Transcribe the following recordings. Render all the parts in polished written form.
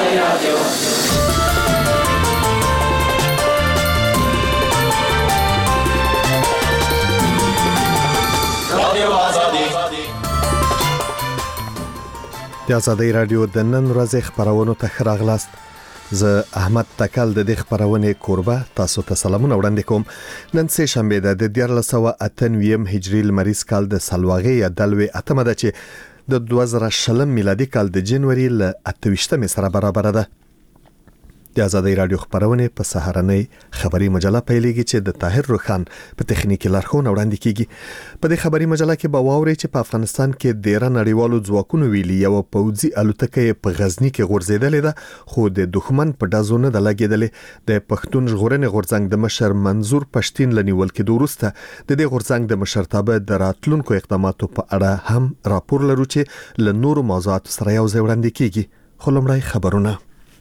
د ازادۍ رادیو د نن ورځې خبرونو ته ښه راغلاست. زه احمد تکل د دې خبرونې کوربه تاسو ته سلامونه وړاندې کوم. نن سه شنبه ده د 1498 هجري لمریز کال د سلواغې یا دلوي اتمه ده چې د 2020 میلادي کال د جنوري ل 28 سره برابر ده. د ازادۍ رادیو خبرونه په سهارنۍ خبري مجله پیلېږي چې د طاهر روخان په تخنیکی لارښوونه وړاندې کیږي. په دې خبري مجله کې به واوري چې په افغانستان کې ډېر نړیوالو ځواکونو ویلي یو پوځي الوتکه په غزنی کې غورځیدلې ده، خو د دښمن په ډزو نه د لګیدلې. د پښتون ژغورنې غورځنګ د مشر منظور پښتين لنیول کې دوروسته د دې غورځنګ د مشرتابه د راتلونکو اقداماتو په اړه هم راپور لرو چې له نورو موضوعاتو سره یو ځای وړاندې کیږي. خو لومړی خبرونه.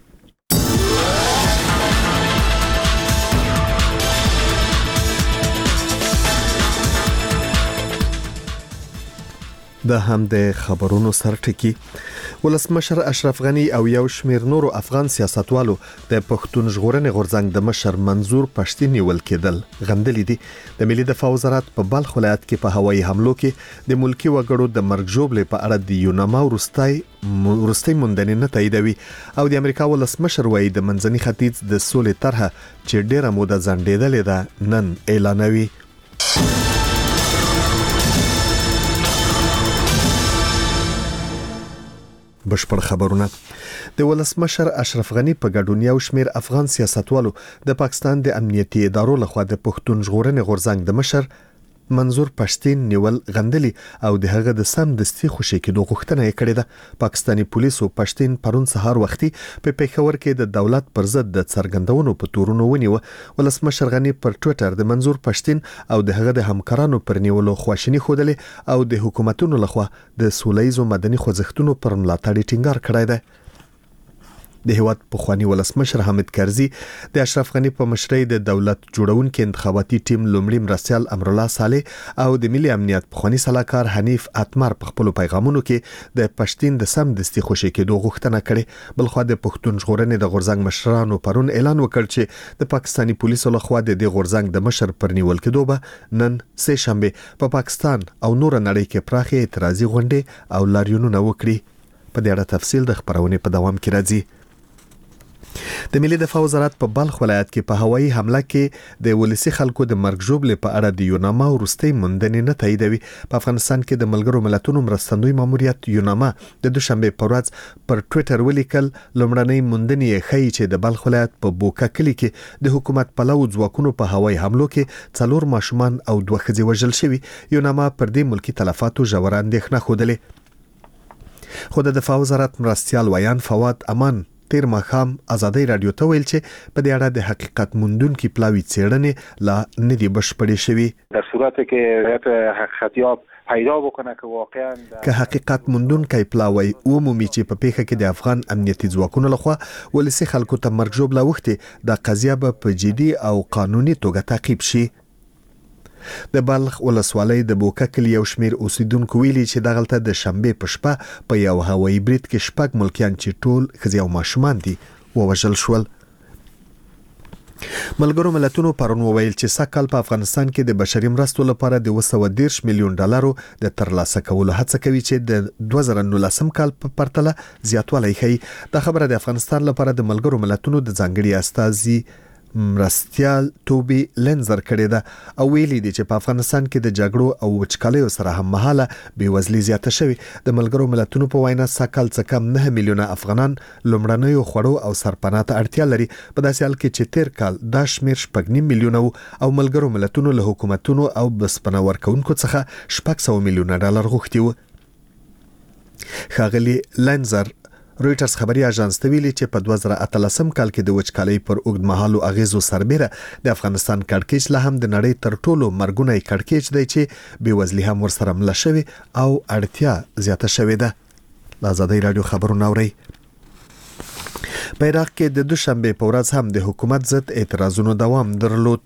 د هم د خبرونو سرټکی ولسمشر اشرف غنی او یو شمیر نورو افغان سیاستوالو د پښتون ژغورنې غورځنګ د مشر منظور پښتين نیول کېدل غندلې دي. د ملي دفاع وزارت په بلخ ولایت کې په هوایي حملو کې د ملکی وګړو د مرګ ژوبلې په اړه د یوناما وروستي موندنې نه تاییدوي او د امریکا ولسمشر وایي د منځني ختیځ د سولې طرحه چې ډیره موده ځنډېدلې ده نن اعلانوي. بشپړ خبرونه. د ولسمشر اشرف غنی په ګډون یو شمیر افغان سیاستوالو د پاکستان د امنیتي ادارو لخوا د پښتون ژغورنې غورځنګ د مشر منظور پښتين نیول غندلي او د هغه د سم دستي خوشي کېدو غوښتنه یې کړې ده. پاکستاني پولیسو پښتين پرون سهار وختي په پیښور کې د دولت پر ضد د څرګندونو په تورونو ونیو. ولسمشر غنی پر ټوئیټر د منظور پښتين او د هغه د همکارانو پر نیولو خواشینی خوده او د حکومتونو لخوا د سولهیزو مدني خوځښتونو پر ملاتړ ټینګار کړی دی. د هیواد پخوانی ولسمشر حامد کرزي د اشرف غنی په مشرۍ د دولت جوړونکو انتخاباتي ټیم لومړی مرستيال امرالله صالح او د ملي امنیت پخوانی صلاحکار حنیف اتمر په خپل پیغامونو کې د پښتين د سم دستي خوشي کېدو غوښتنه کړې. بلخو د پښتون ژغورنې د غورځنګ مشرانو پرون اعلان وکړ چې د پاکستاني پولیسو لخوا د غورځنګ د مشر پر نیول کېدو به نن سه شنبه په پاکستان او نور نړۍ کې پراخه اعتراضي غونډې او لاریونونه وکړي. په دې اړه تفصیل د خبرونې په دوام کې راځي. د ملي دفاع وزارت په بلخ ولایت کې په هوایي حمله کې د ولسی خلکو د مرګ ژوبلې په اړه د یوناما وروستي موندنې نه تاییدوي. په افغانستان کې د ملګرو ملتونو مرستندوی ماموریت یوناما د دوشنبه په ورځ پر ټوئیټر ولیکل لومړنۍ موندنې ښیي چې د بلخ ولایت په بوکا کلی کې د حکومت پلو ځواکونو په هوایي حملو کې 4 ماشومان او 2 ښځې وژل شوي. یوناما پر دې ملکی تلفاتو ژور اندېښنه خوده. خو د دفاع وزارت مرستيال ویان فواد امان تیر ماښام ازادۍ رادیو ته ویل چې په دې اړه د حقیقت موندونکو پلاوی څېړنې لا نه دي بشپړې شوې. در صورتی که حقیقتیاب پیدا بکنه که واقعا که حقیقت موندونکو پلاوی عمومي چې په پیښه کې د افغان امنیتي ځواکونو لخوا ولسی خلکو ته مرګ ژوبله وخته د قضیه په جدي او قانوني توګه تعقیب شي. د بلخ ولسوالۍ د بوکا کلی یو شمیر اوسیدونکو ویلي چې دغلته د شنبه په شپه په یو هوایي برید کې شپږ ملکیان چې ټول ښځې او ماشومان دي ووژل شول. ملګرو ملتونو پرون وویل چې سږ کال په افغانستان کې د بشري مرستو لپاره د 210 میلیون ډالرو د ترلاسه کولو هڅه کوي چې د 2019 کال په پرتله زیاتوالی ښیي. دا خبره د افغانستان لپاره د ملګرو ملتونو د ځانګړي استازي مرستيال توبي لنزر کړی ده او ویلي دي چې په افغانستان کې د جګړو او وچکالیو سره هم مهاله بیوزلي زیاته شوې. د ملګرو ملتونو په وینا سکل څه کم 9 میلیونه افغانان لومړنیو خوړو او سرپناه ته اړتیا لري. په داسې حال کې چې تیر کال د شمیر 9 میلیونه او ملګرو ملتونو له حکومتونو او بسپنه ورکونکو څخه 600 میلیونه ډالر غوښتي وو. ښاغلي لنزر رويټرز خبري اژانس ته ویلي چې په 2013 کال کې د وچکالۍ پر اوږدمهالو اغیزو سربېره د افغانستان کړکېچ له هم د نړۍ تر ټولو مرګونی کړکېچ دی چې بېوزلي هم ورسره مله شوې او اړتیا زیاته شوې ده. د ازادۍ رادیو خبرونه اورئ. په عراق کې د دوشنبه په ورځ هم د حکومت ضد اعتراضونو دوام درلود.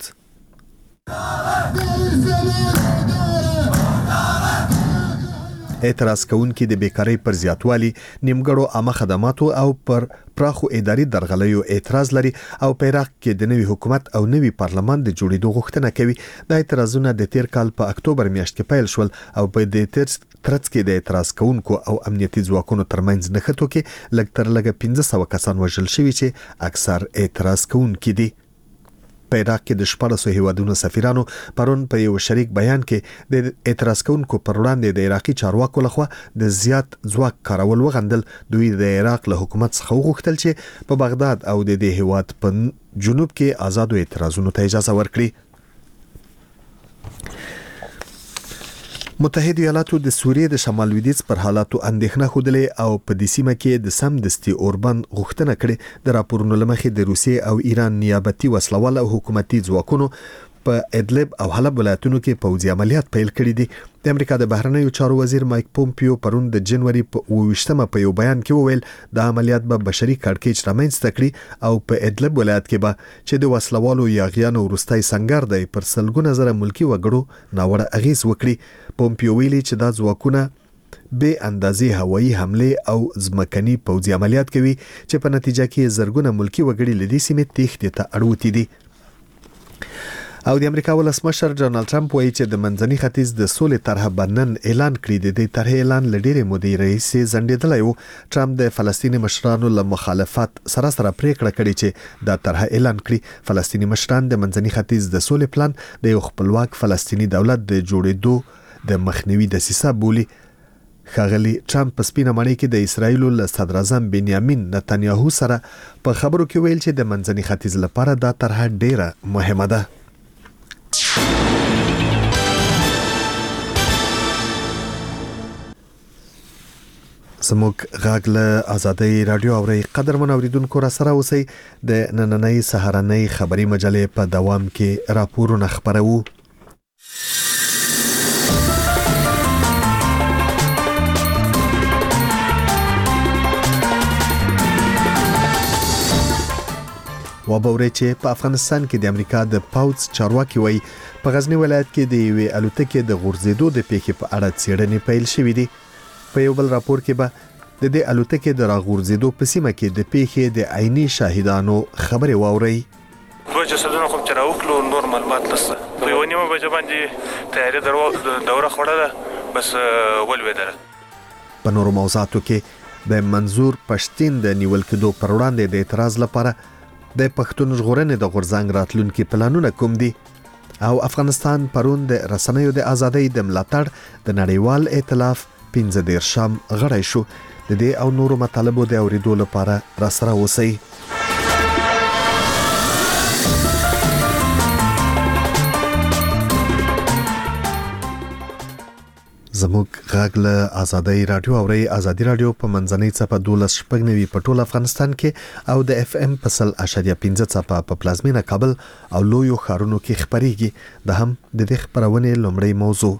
اعتراض کوونکي د بیکاری پر زیاتوالي، نیمګړو عامه خدماتو او پر پراخو اداري درغلیو اعتراض لري او په عراق کې د نوي حکومت او نوي پارلمان د جوړېدو غوښتنه کوي. د اعتراضونو د تیر کال په اکتوبر میاشت کې پیل شول او په دې ترڅ کې د اعتراض کوونکو او امنیتي ځواکونو ترمنځ نښتو کې لږ تر لږه 1500 کسان وژل شوي چې اکثر اعتراض کوونکي دي. په عراق کې د 14 هیوادونو سفیرانو پرون په یو شریک بیان کې د اعتراض کوونکو پر وړاندې د عراقي چارواکو لخوا د زیات ځواک کارول وغندل. دوی د عراق له حکومت څخه وغوښتل چې په بغداد او د دې هیواد په جنوب کې آزادو اعتراضونو ته اجازه ورکړي. متحده ایالاتو د سوریې د شمال لویدیځ پر حالاتو اندېښنه خوده او په دې سیمه کې د سمدستي اوربند غوښتنه کړې. د راپورونو لمخې د روسیې او ایران نیابتي وسلوال او حکومتي ځواکونو په ادلب او حلب ولایتونو کې پوځي عملیات پیل کړي دي. د امریکا د بهرنیو چارو وزیر مایک پومپیو پرون د جنوري په 28مه په یو بیان کې وویل د عملیات به بشري کړکېچ رامنځته کړي او په ادلب ولایت کې به چې د وسلوالو یاغیانو وروستي سنگر دی پر سلګونه زره ملکی وګړو ناوړه اغیز وکړي. پومپیو ویلي چې دا ځواکونه به اندازې هوایي حمله او ځمکني پوځي عملیات کوي چې په نتیجه کې زرګونه ملکی وګړي لدې سیمې تېښتې ته اړوتي دي. او د امریکا ولسمشر ډونالد ټرمپ وایي چې د منځني ختیځ د سولې طرح بنن اعلان کړی دی. د طرح اعلان لډيره مودې رئیس زندیدلی وو. ټرمپ د فلسطیني مشرانو له مخالفت سره پریکړه کړې چې دا طرح اعلان کړي. فلسطیني مشران د منځني ختیځ د سولې پلان د یو خپلواک فلسطیني دولت د جوړېدو د مخنیوي دسیسه بولي. ښاغلي ټرمپ په سپینه ماڼۍ کې د اسرایل له صدر اعظم بنیامین نتنیاهو سره په خبرو کې ویل چې د منځني ختیځ لپاره دا طرح ډیره مهمه ده. زموږ غږ له آزادۍ رادیو اوري قدرمن اوریدونکو را سره اوسئ. د نننۍ سهارنۍ خبري مجلې په دوام کې راپورونه خبرو. وبوري چې په افغانستان کې د امریکا د پاوز چارواکي وایي په غزنی ولایت کې د یوې الوتکې د غورځېدو د پیښې په اړه څېړنې پیل شوې دي. په یو بل راپور کې به د دې الوتکې د راغورځېدو په سیمه کې د پیښې د عیني شاهدانو خبرې واوري. دوه جسدونه خو چې راوکلو نور معلومات نشته. په یو نیمه بجه باندې تیاری دوره خوړله بس ولوېدله. په نورو موضوعاتو کې د منظور پښتين د نیول کېدو پر وړاندې د اعتراض لپاره د پښتون ژغورنې د غورځنګ راتلونکي پلانونه کوم دي او افغانستان پرون د رسنیو د ازادۍ د ملاتړ د نړیوال ائتلاف 15 غړی شو. د دې او نورو مطالبو د اوریدو لپاره را سره اوسئ. زموږ غږ له آزادۍ رادیو اوري. آزادۍ رادیو په منځنۍ څپه 12.9 په ټول افغانستان کې او د اف ام په 0.15 څپه په پلازمینه کابل او لویو ښارونو کې خبريږي. د هم د دې خبرونه لومړی موضوع.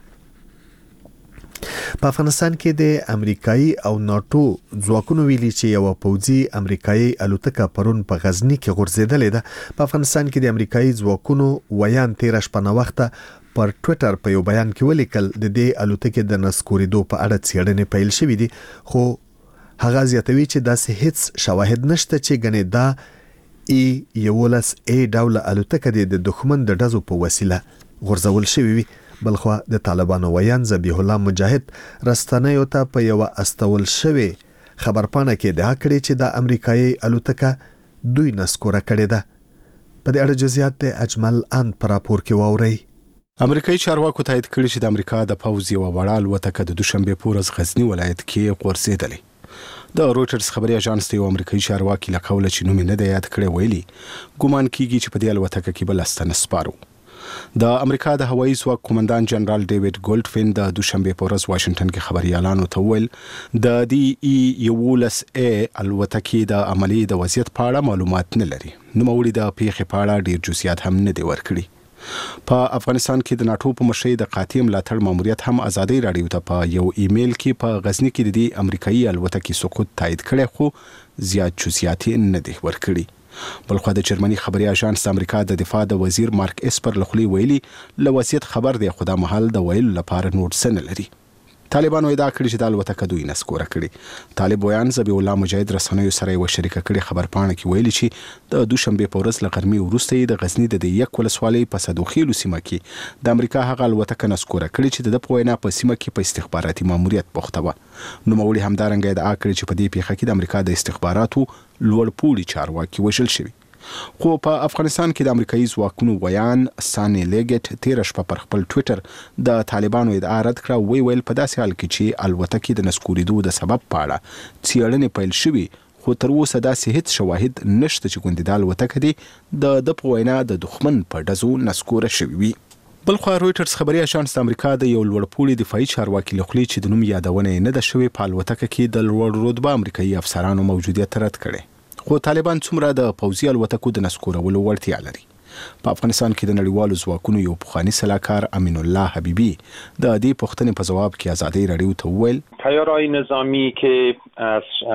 په افغانستان کې د امریکایي او ناتو ځواکونو ویلي چې یو پوځي امریکایي الوتکه پرون په غزنی کې غورځېدلې ده. په افغانستان کې د امریکایي ځواکونو ویان 13 شپه وخته پر ټوئیټر په یو بیان کې ولیکل د دې الوتکې د نسکوریدو په اړه څېړنې پیل شوې دي. خو هغه زیاتوي چې داسې هیڅ شواهد نشته چې ګنې دا ای ډول الوتکه د دښمن د ډزو په وسیله غورځول شوې وي. بلخوا د طالبانو ویان ذبیح الله مجاهد رستنیو ته په یو استول شوی خبرپاڼه کې ادعا کړې چې د امریکایي الوتکه دوی نسکوره کړې ده. په دې اړه جزئیات د اجمل ان پر راپور کې واوري. امریکایي چارواکو تایید کړی چې د امریکا د پوځ یو وړه الوتکه د دوشنبه په ورځ غزنی ولایت کې غورځېدلې. د رويټرز خبري اژانس ته یو امریکایي چارواکي له قوله چې نوم نه دی یاد کړی ویلي ګومان کیږي چې په دې الوتکه کې بل استنه سپارو. د امریکا د هوایي ځواک قومندان جنرال ډیوډ ګولډفین د دوشنبه په ورځ واشنگټن کې خبريالانو ته ویل د دی الوتکې د عملی د وضعیت په اړه معلومات نه لري. نو مولي د پیښې په اړه ډیر جزئیات هم نه دی ورکړي. په افغانستان کې د ناتو په مشرۍ د قاطع ملاتړ ماموریت هم آزادۍ رادیو ته په یو ایمیل کې په غزنی کې د دې امریکایي الوتکې سقوط تایید کړي خو زیات جزئیات نه دي ورکړي. بلخو د جرمني خبري اژانس د امریکا د دفاع د وزیر مارک اسپر لخوا ویلي لوسیت خبر دی خو د محل د ویل لپاره نور څه نه لري. طالبانو ادعا کړې چې د الوتکه دوی نسکوره کړې. طالب ویان ذبیح الله مجاهد رسنیو سره یو شریکه کړې خبرپاڼه کې ویلي چې د دوشنبه په ورځ له غرمې وروسته د غزنی د یک ولسوالۍ په صدوخیلو سیمه کې د امریکا هغه الوتکه نسکوره کړې چې د پوینا په سیمه کې په استخباراتي ماموریت بوخته و. نوموړي همدارنګه ادعا کړې چې په دې پیښه کې د امریکا د استخباراتو لوړ پوړي چارواکي وژل شوي. خو په افغانستان کې د امریکایي ځواکونو ویان ساني لیګټ تیر شپه پر خپل ټوئیټر د طالبانو ادعا رد کړه. ویل په داسې حال کې چې الوتکې د نسکورېدو د سبب په اړه څېړنې پیل شوي، خو تر اوسه داسې هیڅ شواهد نشته چې ګوندې د الوتکه دی د په وینا د دښمن په ډزو نسکوره شوي وي. بلخوا رويټرز خبري اژانس د امریکا د یو لوړپوړي دفاعي چارواکي لخوا چې د نوم یادونه نه ده شوې په الوتکه کې د لوړ رتبه امریکایي افسرانو موجودیت رد کړي. خو طالبان څومره د پوځي الوتکو د نسکورولو وړتیا لري؟ په افغانستان کې د نړیوالو ځواکونو یو پخوانی سلاکار امین الله حبیبي د دې پوښتنې په جواب کې ازادي رادیو ته وویل تیارای نظامی که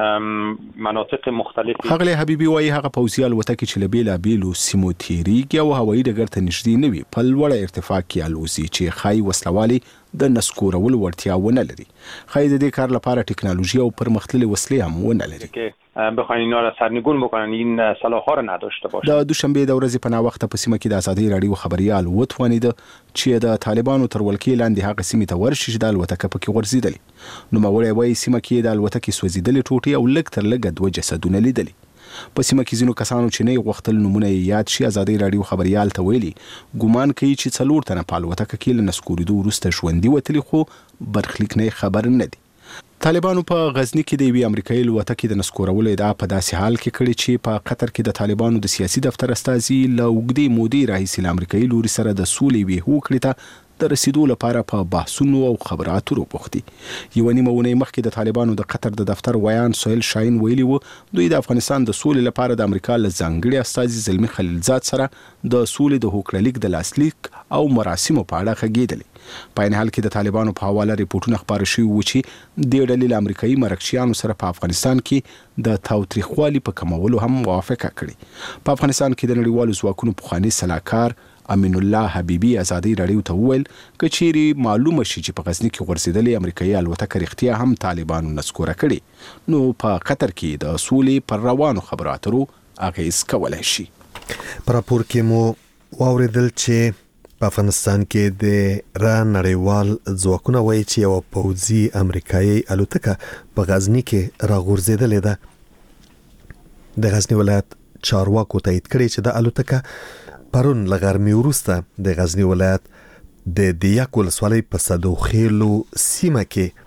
از مناطق مختلفی هغه حبیبي وايي هغه پوځي الوتکې چې له بیلابیلو سیمو تیریږي او هوایي ډګر ته نږدې نه وي په لوړه ارتفاع کې الوزي چې خای وسلوالي د نسکورولو وړتیا ونه لري. خای د دې کار لپاره ټکنالوژي او پرمختللي وسلې هم ونه لري که بخواین اینا را سرنگون بکنن این صلاح ها را نداشته باشه. د دوشنبه د ورځې په ناوخته په سیمه کې د ازادي رادیو خبريال وتوانید چې د طالبانو تر ولکې لاندې هغه سیمه ته ورشي چې د الوتکه پکې ورزيدلې. نو موري وایي سیمه کې د الوتکې سوځیدلې ټوټې او لږ تر لږه دوه جسدونه لیدلې. په سیمه کې ځینو کسانو چې نه غوښتل نمونه یاد شي ازادي رادیو خبريال ته ویلي ګومان کوي چې څلور تنه په الوتکه کې له نسکورېدو وروسته ژوندي وتلي، خو برخلیک نه خبر نه دي. طالبانو په غزنی کې د یوې امریکایي الوتکې د نسکورولو ادعا په داسې حال کې کړې چې په قطر کې د طالبانو د سیاسي دفتر استازي له اوږدې مودې راهیسې له امریکایي لوري سره د سولې وی هوکړې ته د رسیدو لپاره په بحثونو او خبراتو بوختي. یو نیمه ونې مخکې د طالبانو د قطر د دفتر ویان سهیل شاهین ویلي وو دوی د افغانستان د سولې لپاره د امریکا له ځانګړي استازي زلمی خلیلزاد سره د سولې د هوکړلیک د لاسلیک او مراسمو په اړه غږېدلې. په عین حال کې د طالبانو په حواله ریپورتونه خبرې شوي وو چې د ډلې له امریکایي مرکچیانو سره په افغانستان کې د تاوتریخوالي په کمولو هم موافقه کړې. په افغانستان کې د نړیوالو ځواکونو پخوانی سلاکار امین الله حبیبي ازادي رادیو ته وویل کچيري معلومه شي چې په غزنی کې ورسېدلې امریکایي الوتکه رښتیا هم طالبانو نسکوره کړي نو په قطر کې د سولې پر روانو خبرو اترو اغیز کولای شي. پر راپور کې مو واوریدل چې په افغانستان کې د را نړیوال ځواکونه وایي چې یو پوځي امریکایي الوتکه په غزنی کې راغورځېدلې ده. د غزنی ولایت چارواکو تایید کړی چې د الوتکه پرون لغرمې وروسته د غزنی ولایت د دیاک ولسوالۍ په صدوخیلو سیمه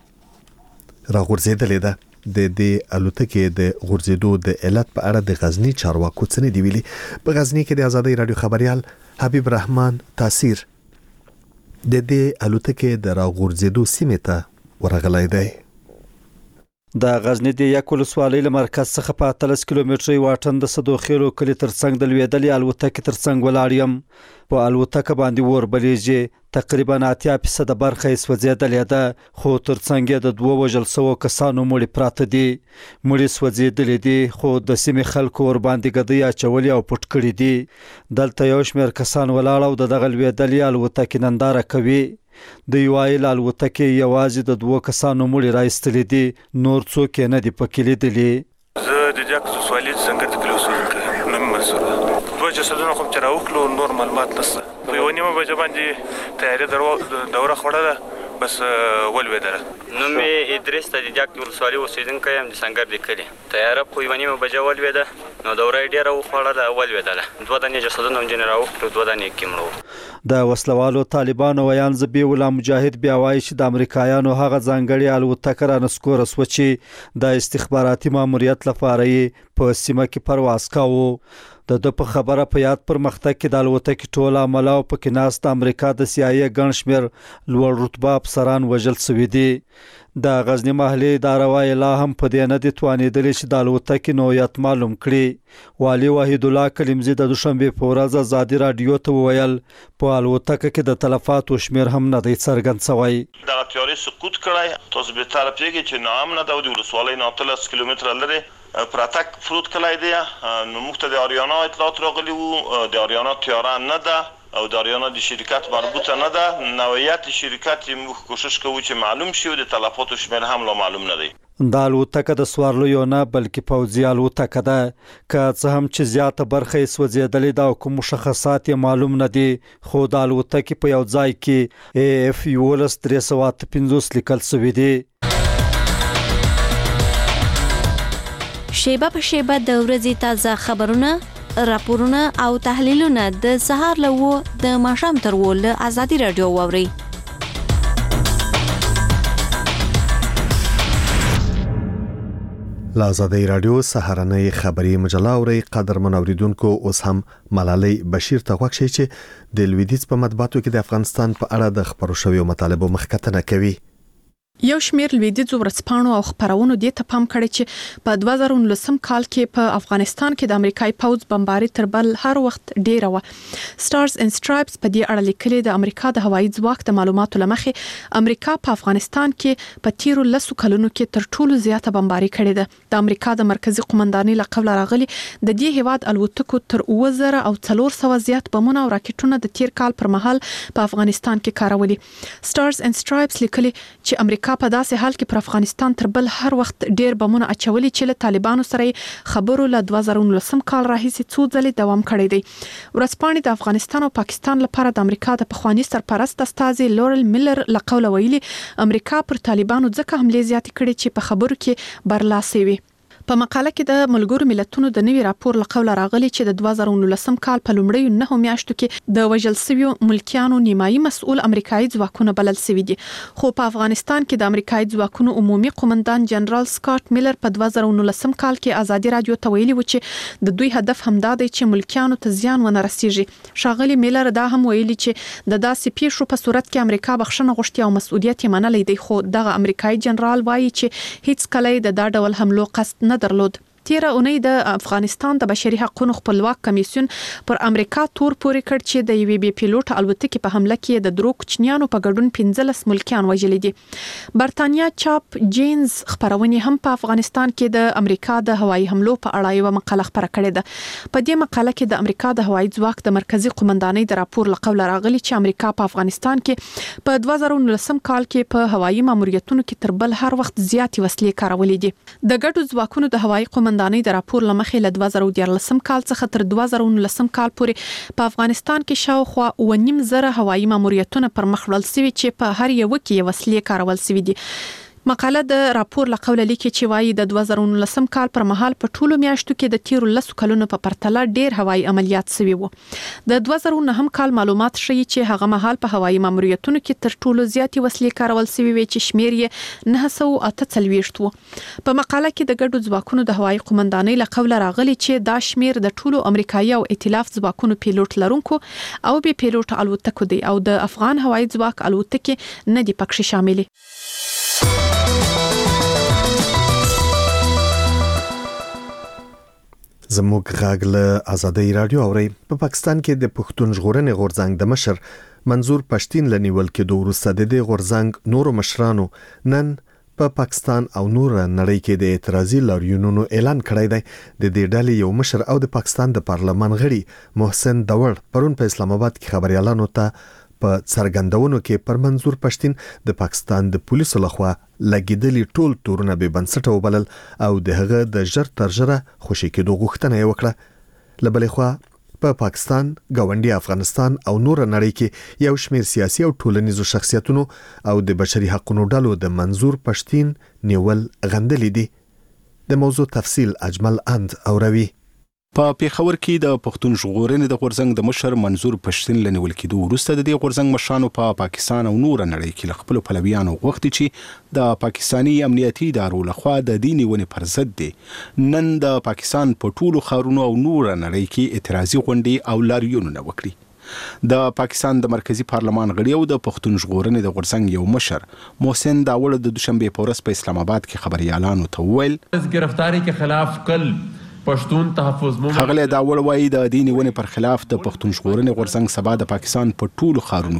کې راغورځېدلې ده. د دې الوتکې د غورځېدو د علت په اړه د غزنی چارواکو څه نه دی ویلي. په غزنی کې د ازادي رادیو خبريال حبیب رحمان تاثیر د دې الوتکې د راغورځېدو سیمه ته ورغلی دی. د غزنی د یک ولسوالۍ له مرکز څخه په 13 کیلومتري واټن د صدوخیلو کلی ترڅنګ د لویدلې الوتکې ترڅنګ ولاړ یم. په الوتکه باندې ور بلیږي تقریبا 80% برخه یې سوځېدلې ده، خو ترڅنګ د دوه وژل شوو کسانو مړي پراته دي. مړي سوځېدلې دي خو د سیمې خلکو ور باندې ګدۍ اچولې او پټ کړي دي. دلته یو شمېر کسان ولاړ او د دغه لویدلې الوتکې ننداره کوي. د یوایل الوتکې یوازې د دوه کسانو مړي راایستلې دي، نور څوک یې نه دي پکې لیدلي. زه د جاک سوالي څنګه د کلو سره نوم مسوله دوه جسدونه خو چې راوکلو نور معلومات نشته. په یو نیمه بجه باندې تیاری دوره خوړله بس ولوېدله. نوم یې ادریس د جاک ولسوالۍ اوسېدونکی یم د سنګر د کلي. تیاره په یوه نیمه بجه ولوېده نو دوره یې ډېره وخوړله ولوېدله. 2 دانې جسدونه نجونې راوکړو، 2 دانې کې مړه وو. د وسلوالو طالبانو ویان ذبیح الله مجاهد بیا وایي چې د امریکایانو هغه ځانګړي الوتکه را نسکوره سوه چې د استخباراتي ماموریت لپاره یې په سیمه کې پرواز کاوه. د په خبره په یاد پرمختګ کې د الوتکې ټول عمله او پکې ناست د امریکا د CIA ګڼ شمېر لوړ رتبه افسران وژل شوي دي. د غزنی محلي اداره وایي لا هم په دې نه دي توانېدلې چې د الوتکې نوعیت معلوم کړي. والي وحید الله کلیمزي د دوشنبې په ورځ ازادي رادیو ته وویل په الوتکه کې د تلفاتو شمېر هم نه دی څرګند شوی. دغه تیارې سقوط کړی. تاسو به طرف پیږي چې نام نه د ولسوالۍ نه 13 کیلومتره لري پراتک فرود کلی دی. نو موږ ته د آریانا اطلاعات راغلي وو. د آریانا تیاره نه ده او داریانا د شرکت مربوطه نه ده. نوعیت شرکت موږ کوشش کوو چې معلوم شي او د تلفاتو شمیر هم لا معلوم نه دی. دا الوتکه د سوارلو نه بلکې پوځي الوتکه ده، که څه هم چې زیاته برخه یې سوځېدلې ده او کوم مشخصات یې معلوم نه دي، خو د الوتکې په یو ځای کې AF 11358 لیکل شوی دی. شیبه په شیبه د ورځې تازه خبرونه، راپورونه او تحلیلونه د سهار له 9 د ماښام تر 10 له ازادي رادیو واورئ. له ازادي رادیو سهارنۍ خبري مجله اوري. قدرمن اوریدونکو، اوس هم ملالۍ بشیر ته غوښ شي چې د لویدیځ په مطبوعاتو کې د افغانستان په اړه د خبرو شویو مطالبو مخکتنه کوي. یو شمیر لویدیځو ورځپاڼو او خبرونو دې ته پام کړی چې په 2019 کال کې په افغانستان کې د امریکایي پوځ بمباري تر بل هر وخت ډیره و. سټارز اینڈ سټرایپس په دې اړه لیکلي د امریکا د هوایي ځواک د معلوماتو لمخې امریکا په افغانستان کې په تیرو 10 کلونو کې تر ټولو زیاته بمباري کړې ده. د امریکا د مرکزی قومندانۍ له قبل راغلي د دې هیواد الوتکو تر 2400 زیات بمونه او راکټونه د تیر کال پر مهال په افغانستان کې کارولي. سټارز اینڈ سټرایپس لیکلي چې امریکا په داسې حال کې پر افغانستان تر بل هر وخت ډیر بمونه اچولي چې له طالبانو سره خبرو له 2019 کال راهیسې څو ځلې دوام کړی دی. ورځپاڼې د افغانستان او پاکستان لپاره د امریکا د پخوانی سرپرست استاذ لورل میلر له قوله ویلي امریکا پر طالبانو ځکه حمله زیاتې کړې چې په خبرو کې برلاسي وي. په مقاله کې د ملګرو ملتونو د نوي راپور له قوله راغلي چې د 2019 کال په لومړیو 9 میاشتو کې د وژل شویو ملکیانو نیمایي مسؤل امریکایي ځواکونه بلل شوي دي. خو په افغانستان کې د امریکایي ځواکونو عمومي قومندان جنرال سکاټ میلر په 2019 کال کې ازادي رادیو ته ویلي و چې د دوی هدف همدا دی چې ملکیانو ته زیان ونه رسیږي. ښاغلي میلر دا هم ویلي چې د داسې پیښو په صورت کې امریکا بخښنه غوښتي او مسؤلیت یې منلی دی، خو دغه امریکایي جنرال وایي چې هیڅ کله د دا ډول حملو قصد نه درلود. تیره اونۍ د افغانستان د بشري حقوقو خپلواک کمیسیون پر امریکا تور پورې کړ چې د یوې بي پیلوټ الوتکې په حمله کې د درو کوچنیانو په ګډون 15 ملکیان وژلي دي. برتانیا چاپ جینز خبرونه هم په افغانستان کې د امریکا د هوایي حملو په اړه یو مقاله خبره کړې ده. په دې مقاله کې د امریکا د هوایي ځواک د مرکزی قومندانۍ د راپور له قوله راغلي چې امریکا په افغانستان کې په 2019 کال کې په هوایي ماموریتونو کې تر بل هر وخت زیاتې وسلې کارولې دي. د ګډو ځواکونو د هوایي قومندانۍ د راپور لمخې له 2014 کال څخه تر 2019 کال پورې په افغانستان کې شاوخوا 9.5 هوایي ماموریتونه پر مخ وړل شوي چې په هر یو کې وسلې کارول شوي دي. مقاله د راپور له قوله لیکي چې وايي د 2019 کال پر مهال په ټولو میاشتو کې د تیرو 10 کلونو په پرتله ډیر هوایي عملیات شوي وو. د 2009 کال معلومات ښیي چې هغه مهال په هوایي ماموریتونو کې تر ټولو زیاتې وسلې کارول شوي وي چې شمیر یې 948 وو. په مقاله کې د ګډو ځواکونو د هوایي قومندانۍ له قوله راغلي چې دا شمیر د ټولو امریکایي او ائتلاف ځواکونو پیلوټ لرونکو او بي پیلوټ الوتکو دی او د افغان هوایي ځواک الوتکې نه دي پکې شاملې. زموږ غږ له ازادي رادیو اوري. په پاکستان کې د پښتون ژغورنې غورځنګ د مشر منظور پښتين لنیول کې د وروسته د غورځنګ نورو مشرانو نن په پاکستان او نور نړۍ کې د اعتراضي لاریونونو اعلان کړی دی. د دې ډلې یو مشر او د پاکستان د پارلمان غړي محسن داور پرون په اسلام آباد کې خبريالانو ته په څرګندونو کې پر منظور پښتين د پاکستان د پولیسو لخوا لګیدلي ټول تورونه به بنسټه وبلل او د هغه د ژر تر ژره خوشي کېدو غوښتنه یې وکړه. لبلې خوا په پاکستان، ګاونډي افغانستان او نور نړۍ کې یو شمېر سیاسي او ټولنیزو شخصیتونو او د بشري حقوقو ډلو د منظور پښتين نیول غندلې دي. د موضوع تفصیل اجمل اند اوروي. په پیښور کې د پښتون ژغورنې د غورځنګ د مشر منظور پښتين لنیول کېدو وروسته د دې غورځنګ مشرانو په پاکستان او نور نړۍ کې خپل پلویانو غوښتي چې د پاکستاني امنیتي ادارو لخوا د دیني ونې پر ضد دي نن د پاکستان په ټولو ښارونو او نور نړۍ کې اعتراضي غونډې او لاریونونه وکړي. د پاکستان د مرکزی پارلمان غړي او د پښتون ژغورنې د غورځنګ یو مشر محسن داور د دوشنبه په ورځ په اسلام آباد کې خبريالانو ته وویل ګرفتاری کې خلاف کل پښتون تحفظ هغه دا وړوي د دیني ونې پر خلاف د پښتون ژغورنې غورځنګ سبا د پاکستان په ټولو ښارونو کې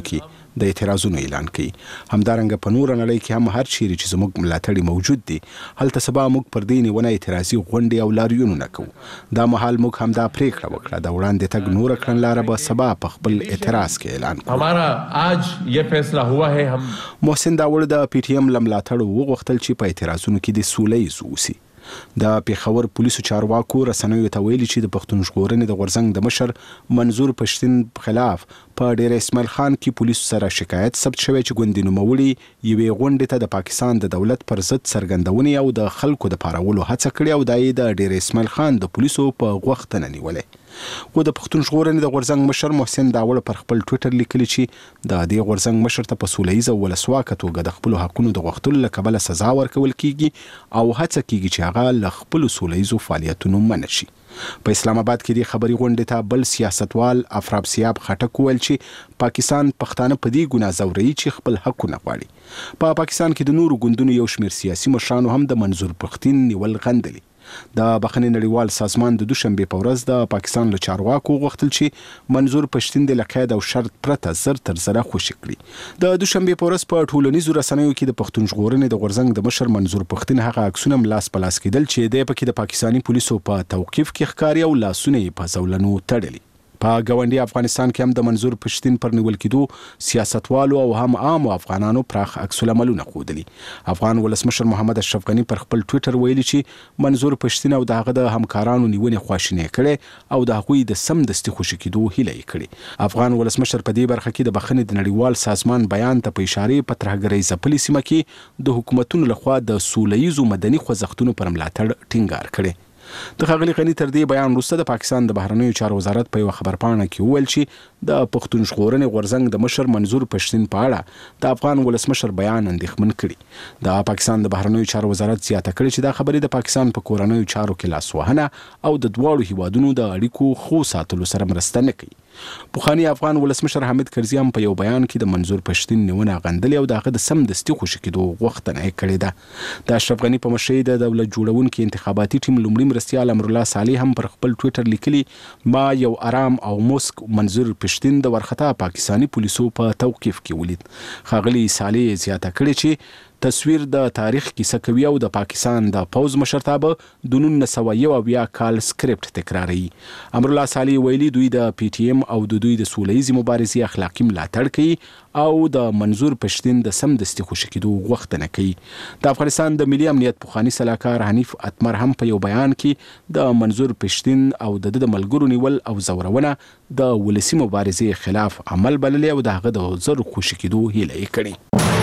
د اعتراضونو اعلان کړي. همدارنګه په نور نړۍ کې هم هر چیرې چې زموږ ملاتړي موجود دي هلته سبا موږ پر دې نیونه اعتراضي غونډې او لاریونونه کوو. دا مهال موږ هم دا پریکړه وکړه د وړاندې تګ نور کړنلاره به سبا په خپل اعتراض کې اعلان کړو. हमारा आज ये फैसला हुआ है हम محسن داوړ د پی ټی ایم لملاتړ وغوښتل چې په اعتراضونو کې د سولې اوسي. د پیښور پولیسو چارواکو رسنیو ته ویلي چې د پښتون ژغورنې د غورځنګ د مشر منظور پښتین خلاف په ډیر اسماعیل خان کې پولیسو سره شکایت ثبت شوی چې ګوندي نوموړي یوې غونډې ته د پاکستان د دولت پر ضد څرګندونې او د خلکو د پارولو هڅه کړې او دای د ډیر اسماعیل خان د پولیسو په غوښتنه نیولې. خو د پښتون ژغورنې د غورځنګ مشر محسن داوړ پر خپل ټویټر لیکلي چې د دې غورځنګ مشر ته په سولهییزه ولسواکه توګه د خپلو حقونو د غوښتلو له کبله سزا ورکول کیږي او هڅه کیږي چې هغه له خپلو سولهییزو فعالیتونو منع شي. په اسلام آباد کې د خبري غونډې ته بل سیاستوال افراب سیاب خټک ویل چې پاکستان پښتانه په دې ګناه زوري چې خپل حقونه غواړي. په پاکستان کې د نورو ګوندونو یو شمېر سیاسي مشرانو هم د منظور پښتین نیول غندلي. د بخښنې نړیوال سازمان د دوشنبه په ورځ د پاکستان له چارواکو غوښتل چې منظور پښتین د لقید او شرط پرته زر تر زره خوشي کړي. د دوشنبه په ورځ په ټولنیزو رسنیو کې د پښتون ژغورنې د غورځنګ د مشر منظور پښتین هغه عکسونه لاس په لاس کېدل چې د پکې د پاکستاني پولیسو په توقيف کې ښکاری او لاسونه یې په زولنو تړلي. په ګاونډي افغانستان کې هم د منظور پښتین پر نیول کېدو سیاستوالو او هم عام افغانانو پراخ عکس العملونه ښودلي. افغان ولسمشر محمد اشرف غني پر خپل ټویټر ویلي چې منظور پښتین او دغه د همکارانو نیونې خواشینې کړي او د هغوی د سمدستي خوشي کېدو هیله یې کړې. افغان ولسمشر په دې برخه کې د بخښنې د نړیوال سازمان بیان ته په اشاره په ترهګرۍ ځپلې سیمه کې د حکومتونو لخوا د سولهییزو مدني خوځښتونو پر ملاتړ ټینګار کړي. د ښاغلي غني تر دې بیان وروسته د پاکستان د بهرنیو چارو وزارت په یو خبرپاڼه کې وویل چې د پښتون ژغورنې غورځنګ د مشر منظور پښتین په اړه د افغان ولسمشر بیان اندېښمن کړي. د پاکستان د بهرنیو چارو وزارت زیاته کړې چې دا خبرې د پاکستان په کورنیو چارو کې لاسوهنه او د دواړو هیوادونو د اړیکو خو ساتلو سره مرسته نه کوي. پخوانی افغان ولسمشر حامد کرزي هم په یو بیان کې د منظور پښتین نیونه غندلې او دغه د سمدستي خوشي کېدو غوښتنه یې کړې ده. د اشرف غني په مشرۍ د دولت جوړونکي انتخاباتي ټیم لومړي مرستیال امرالله صالح هم پر خپل ټویټر لیکلي ما یو آرام او موسک منظور پښتین د ورختا پاکستاني پولیسو په توقيف کې ولید. ښاغلي صالح زیاته کړې چې تصویر د تاریخ کیسه کوي او د پاکستان د پوز مشرتابه د 1901 کال سکرپټ تکراروي. امرالله صالح ویلي دوی د پی ټی ایم او د دوی د سولهییزې مبارزې اخلاقي ملاتړ کوي او د منظور پښتین د سمدستي خوشي کېدو غوښتنه کوي. د افغانستان د ملي امنیت پخوانی سلاکار حنیف اتمر هم په یو بیان کې د منظور پښتین او د ملګرو نیول او زورونه د ولسی مبارزې خلاف عمل بللې او دغه د زر خوشي کېدو هیله یې کړې.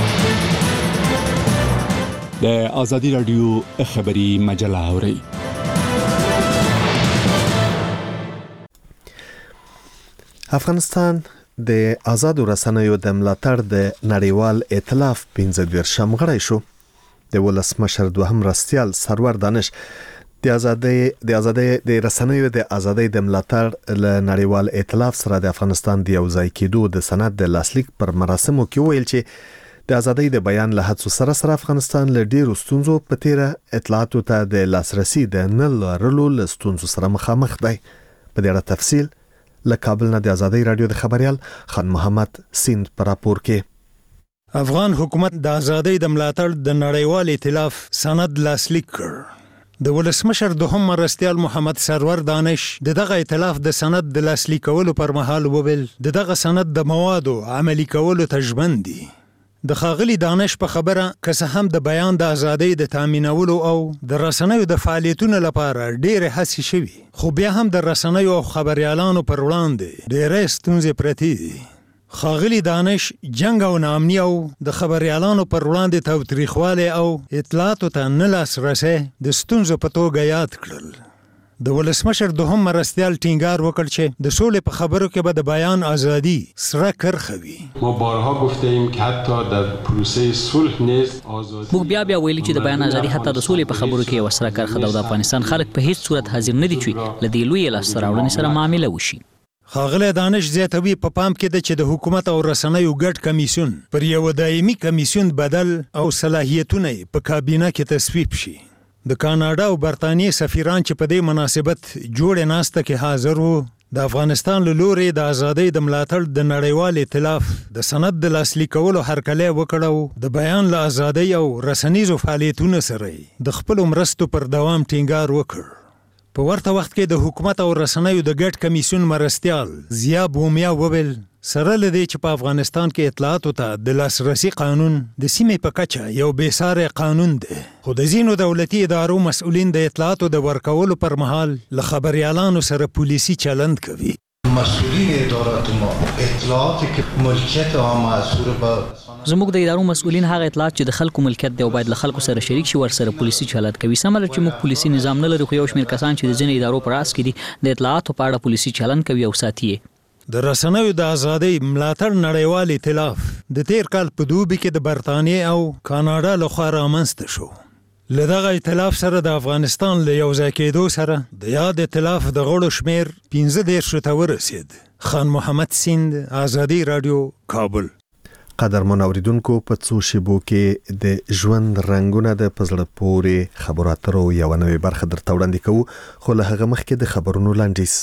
د ازادي رادیو خبري مجله اوري. افغانستان د آزادو رسنیو د ملاتړ د نړیوال ائتلاف 15 غړی شو. د ولسمشر دوهم مرستیال سرور دانش د آزادۍ د رسنیو د ازادۍ د ملاتړ له نړیوال ائتلاف سره د افغانستان د یو ځای کېدو د سند د لاسلیک پر مراسمو کې ویل چې د ازادۍ د بیان له هڅو سره افغانستان له ډیرو ستونزو په تیره اطلاعاتو ته د لاسرسي د نه لرلو له ستونزو سره مخامخ دی. په دې اړه تفصیل له کابل نه د ازادۍ رادیو د خبريال خان محمد سیند پر راپور کې. افغان حکومت د ازادۍ د ملاتړ د نړیوال ائتلاف سند لاسلیک کړ. د ولسمشر دوهم مرستیال محمد سرور دانش دغه ائتلاف د سند د لاسلیکولو پر مهال وویل دغه سند د موادو عملی کولو ته ژمن دي. د ښاغلي دانش په خبره که څه هم د بیان د ازادۍ د تامینولو او د رسنیو د فعالیتونو لپاره ډېرې هڅې شوي خو بیا هم د رسنیو او خبریالانو پر وړاندې ډېرې ستونزې پرتې دي. ښاغلي دانش جنګ او ناامني او د خبریالانو پر وړاندې تاوتریخوالی او اطلاعاتو ته نه لاسرسی د ستونزو په توګه یاد کړل. د ولسمشر دوهم مرستیال ټینګار وکړ چې د سولې په خبرو کې به د بیان ازادي سره کرخه وي. ما بارها گفتیم که حتی در پروسه صلح نیز آزادی موږ بیا ویلي چې د بیان ازادي حتی د سولې په خبرو کې یو سره کرخه ده. د افغانستان خلک په هیڅ صورت حاضر نه دي چې له دې لوی لاسته راوړنې سره معامله وشي. ښاغلی دانش زیاتوي په پام کې ده چې د حکومت او رسنیو ګډ کمیسیون پر یو دایمي کمیسیون بدل او صلاحیتونه په کابینه کې تصویب شي. د کاناډا او برتانیې سفیران چې په دې مناسبت جوړې ناسته کې حاضر وو د افغانستان له لوري د ازادۍ د ملاتړ د نړیوال ائتلاف د سند د لاسلیک کولو هرکلی وکړو د بیان له ازادۍ او رسنیزو فعالیتونو سره د خپل مرستو پر دوام ټینګار وکړ. په ورته وخت کې د حکومت او رسنیو د ګډ کمیسیون مرستیال ضیا بومیا وویل سره له دې چې په افغانستان کې اطلاعاتو ته د لاسرسي قانون د سیمې په کچه یو بېساری قانون دی، خو د ځینو دولتي ادارو مسؤلین د اطلاعاتو د ورکولو پر مهال له خبریالانو سره پولیسي چلند کوي. مسئولین ادارات ما اطلاعاتی که ملکیت عامه از سوره با زموږ د ادارو مسؤلین هغه اطلاعات چې د خلکو ملکیت دی او باید له خلکو سره شریک شي ورسره پولیسي چلند کوي. سمه ده چې موږ پولیسي نظام نه لرو، خو یو شمېر کسان چې د ځینې ادارو په راس کې دي د اطلاعاتو په اړه پولیسي چلند کوي او ساتي یې. د رسنیو د ازادۍ ملاتړ نړیوال ائتلاف د تیر کال په دوبي کې د برطانیې او کاناډا لخوا رامنځته شو. له دغه ائتلاف سره د افغانستان له یوځای کېدو سره د یاد ائتلاف د غړو شمېر 15 ته ورسېد. خان محمد سیند، آزادي راډیو، کابل. قدرمن اوریدونکو، په څو شیبو کې د ژوند رنګونه د پزړه پورې خبرو اترو یو نوې برخه درته وړاندې کوو، خو له هغه مخکې د خبرونو لنډیز.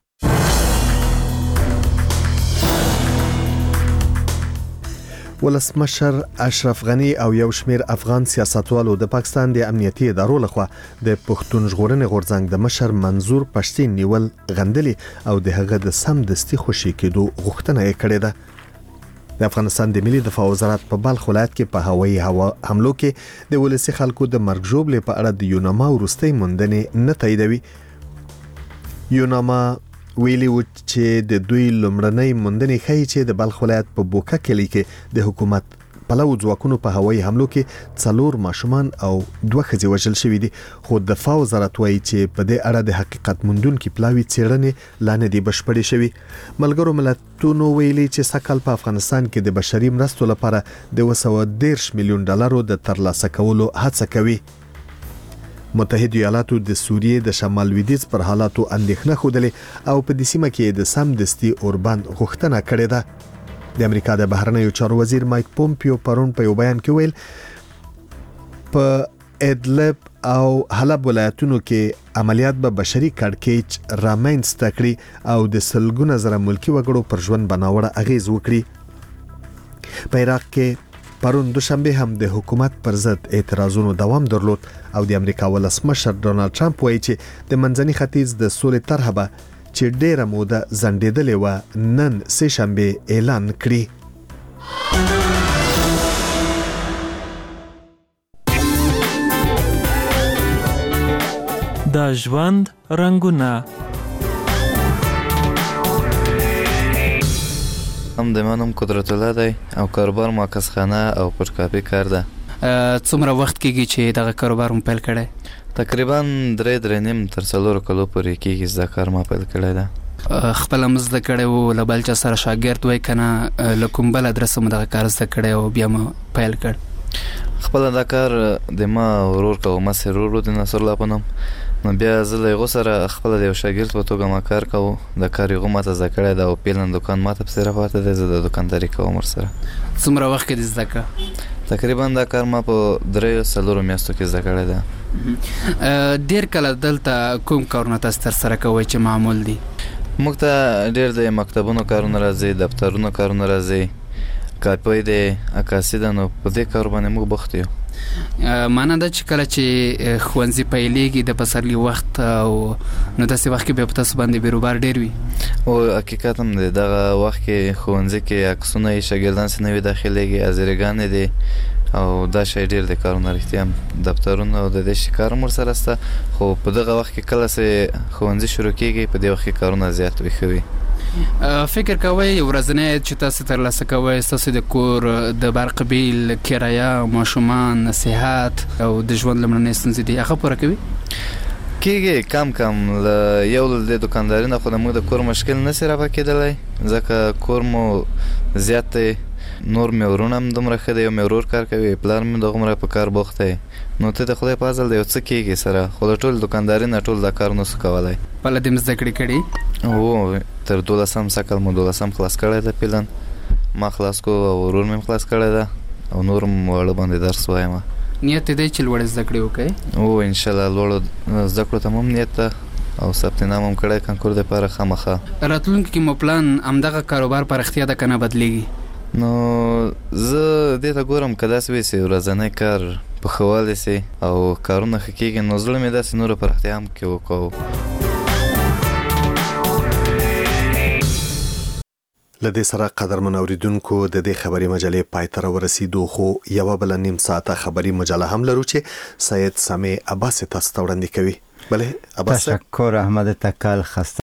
ولسمشر اشرف غنی او یو شمیر افغان سیاستوالو د پاکستان د امنیتي ادارو لخوا د پښتون ژغورنې غورځنګ د مشر منظور پښتین نیول غندلي او د هغه د سمدستي خوشي کېدو غوښتنه یې کړې ده. د افغانستان د ملي دفاع وزارت په بلخ ولایت کې په هوایي حملو کې د ولسي خلکو د مرګ ژوبلې په اړه د یوناما وروستۍ موندنې نه تاییدوي. یوناما ویلي و چې د دوی لومړنۍ موندنې ښیي چې د بلخ ولایت په بوکه کلي کې د حکومت پلو ځواکونو په هوایي حملو کې 4 ماشومان او 2 ښځې وژل شوي دي، خو دفاع وزارت وایي چې په دې اړه د حقیقت موندونکي پلاوي څېړنې لا نه دي بشپړې شوي. ملګرو ملتونو ویلي چې سږ کال په افغانستان کې د بشري مرستو لپاره د 213 میلیون ډالرو د ترلاسه کولو هڅه کوي. متحده ایالاتو د سوریې د شمال لویدیځ پر حالاتو اندېښنه ښودلې او په دې سیمه کې د سمدستي اوربند غوښتنه کړې ده. د امریکا د بهرنیو چارو وزیر مایک پومپیو پرون په یو بیان کې ویل په ادلب او حلب ولایتونو کې عملیات به بشري کړکېچ رامنځته کړي او د سلګونه زره ملکي وګړو پر ژوند بناوړه اغیز وکړي. په عراق کې پرون دوشنبه هم د حکومت پر ضد اعتراضونو دوام درلود او د امریکا ولسمشر ډونالد ټرمپ وایي چې د منځني ختیځ د سولې طرحه به چې ډیره موده ځنډېدلې وه نن سه شنبه اعلان کړي. د ژوند رنګونه هم د منم قدرت الله دی او کاروبار ما کسخانه او پټکاپي کار ده. څومره وخت کېږي چې دغه کاروبار مو پیل کړی؟ تقریبا 3.5 تر 4 کلو پورې کېږي چې دا کار ما پیل کړی ده. خپل هم زده کړی وو له بل چا سره شاګرد وای که نه له کوم بل ادرسه مو دغه کار زده کړی او بیا مو پیل کړ؟ خپل دا کار د ما ورور کوو، مسر ورور د نصر الله په نوم، نو بیا زه له هغو سره خپله د یو شاګرد په توګه ما کار کوو. د کار هغو ماته زده کړی ده او پیلن دکان ماته پسې راپاته دی، زه د دکانداري کوم ورسره. څومره وخت کې دې زده کړه؟ تقریبا دا کار ما په 3-4 میاشتو کې زده کړی ده. ډېر کله دلته کوم کارونه تاسو ترسره کوئ چې معمول دي؟ موږ ته ډېر د مکتبونو کارونه راځي، دفترونو کارونه راځي، کاپۍ دی، عکاسي ده، نو په دې کار باندې موږ بوخت یو. معنا ده چې کله چې ښوونځي پیلېږي د پسرلي وخت او نو داسې وخت کې بیا په تاسو باندې بیروبار ډېر وي. او حقیقت هم دی، دغه وخت کې ښوونځي کې عکسونه یې شاګردان سې نوي داخلېږي، حاضرګانې دي او دا شی ډېر دی کارونه رښتیا هم دفترونه او د دې شي کار هم ورسره شته، خو په دغه وخت کې کله چې ښوونځي شروع کېږي په دې وخت کې کارونه زیات وي ښه وي. فکر کوئ ورځنی چې تاسو ترلاسه کوئ ستاسو د کور د برق بیل، کرایه، ماشومان، صحت او د ژوند لومړنۍ ستونزې دي هغه پوره کوي؟ کېږي کم کم له یو د دوکانداري نه، خو د موږ د کور مشکل نسي رافع کېدلی ځکه کور مو زیات دی. نور مې ورونه هم دومره ښه دی، یو مې ورور کار کوي، پلار مې دغومره په کار بوخت دی، نو ته د خدای په فضل د یو څه کېږي سره، خو د ټول دوکانداري نه ټول دا کار نسو کولی. خپله دې زده کړې کړي؟ هو تر 12 سکل مو 12 خلاص کړی ده پیلن، ما خلاص کو او ورور مې خلاص کړی ده او نور هم واړه باندې درس وایم. نیت دی چې لوړ زده کړې وکړئ؟ او انشاءالله لوړ زده کړو ته هم نیت ده، او ثبت نام هم کړی کنکور دپاره خامخا. راتلونکي کې مو پلان همدغه کاروبار په رښتیا ده که نه بدلیږي؟ نو زه دې ته ګورم که داسې وي چې ورځنی کار په ښه والی سي او کارونه ښه کېږي نو زړه مې داسې نوره پراختیا هم کې وکړو. لدې سره قدرمن اوریدونکو د دې خبري مجلې پای ته ورسېدو، خو یو بل نیم ساعته خبري مجله هم لرو چې سید سامي عباس تاسو ته وړاندې کوي. بله عباس، تشکر احمد تکل، خسته